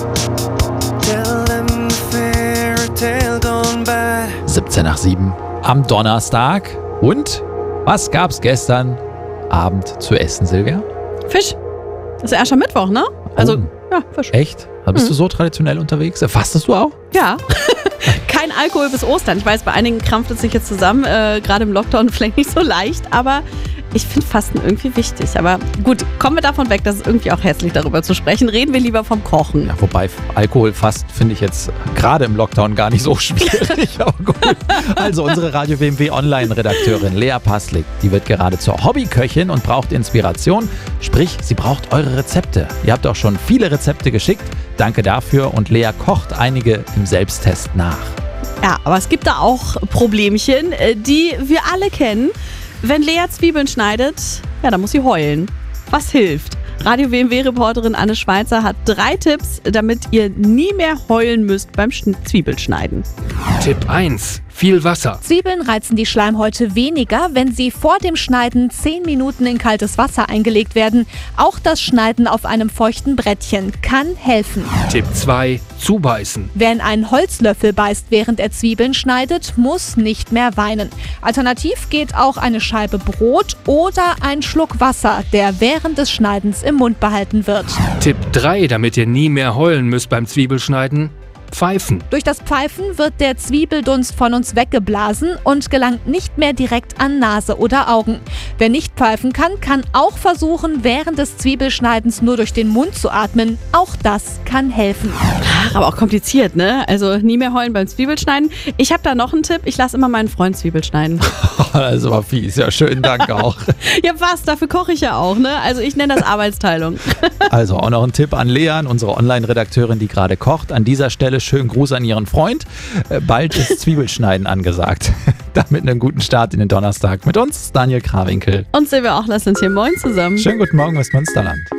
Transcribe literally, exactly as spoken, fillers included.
siebzehn nach sieben am Donnerstag. Und was gab's gestern Abend zu essen, Silvia? Fisch. Das ist erst am Mittwoch, ne? Also, Oh. ja, Fisch. Echt? Da bist Mhm. du so traditionell unterwegs? Fastest du auch? Ja. Kein Alkohol bis Ostern. Ich weiß, bei einigen krampft es sich jetzt zusammen, äh, gerade im Lockdown vielleicht nicht so leicht, aber ich finde Fasten irgendwie wichtig. Aber gut, kommen wir davon weg, das ist irgendwie auch hässlich, darüber zu sprechen. Reden wir lieber vom Kochen. Ja, wobei Alkohol fast finde ich jetzt gerade im Lockdown gar nicht so schwierig. Aber gut. Also unsere Radio W M W Online-Redakteurin Lea Paslik, die wird gerade zur Hobbyköchin und braucht Inspiration. Sprich, sie braucht eure Rezepte. Ihr habt auch schon viele Rezepte geschickt. Danke dafür und Lea kocht einige im Selbsttest nach. Ja, aber es gibt da auch Problemchen, äh, die wir alle kennen. Wenn Lea Zwiebeln schneidet, ja, dann muss sie heulen. Was hilft? Radio W M W-Reporterin Anne Schweizer hat drei Tipps, damit ihr nie mehr heulen müsst beim Schn- Zwiebelschneiden. Tipp eins. Viel Wasser. Zwiebeln reizen die Schleimhäute weniger, wenn sie vor dem Schneiden zehn Minuten in kaltes Wasser eingelegt werden. Auch das Schneiden auf einem feuchten Brettchen kann helfen. Tipp zwei. Zubeißen. Wer in einen Holzlöffel beißt, während er Zwiebeln schneidet, muss nicht mehr weinen. Alternativ geht auch eine Scheibe Brot oder ein Schluck Wasser, der während des Schneidens im Mund behalten wird. Tipp drei. Damit ihr nie mehr heulen müsst beim Zwiebelschneiden. Pfeifen. Durch das Pfeifen wird der Zwiebeldunst von uns weggeblasen und gelangt nicht mehr direkt an Nase oder Augen. Wer nicht pfeifen kann, kann auch versuchen, während des Zwiebelschneidens nur durch den Mund zu atmen. Auch das kann helfen. Ach, aber auch kompliziert, ne? Also nie mehr heulen beim Zwiebelschneiden. Ich habe da noch einen Tipp. Ich lasse immer meinen Freund Zwiebel schneiden. Das ist aber fies. Ja, schönen Dank auch. Ja, was? Dafür koche ich ja auch, ne? Also ich nenne das Arbeitsteilung. Also auch noch ein Tipp an Lea, unsere Online-Redakteurin, die gerade kocht. An dieser Stelle schönen Gruß an ihren Freund. Äh, Bald ist Zwiebelschneiden angesagt. Damit einen guten Start in den Donnerstag. Mit uns Daniel Krawinkel. Und Silvia auch, lass uns hier moin zusammen. Schönen guten Morgen aus Münsterland.